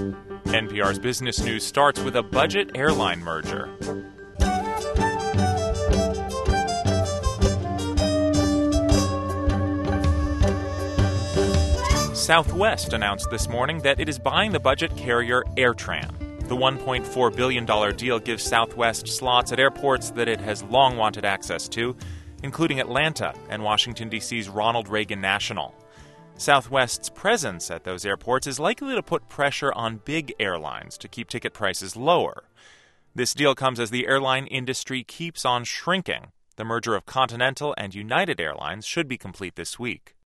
NPR's Business News starts with a budget airline merger. Southwest announced this morning that it is buying the budget carrier AirTran. The $1.4 billion deal gives Southwest slots at airports that it has long wanted access to, including Atlanta and Washington, D.C.'s Ronald Reagan National. Southwest's presence at those airports is likely to put pressure on big airlines to keep ticket prices lower. This deal comes as the airline industry keeps on shrinking. The merger of Continental and United Airlines should be complete this week.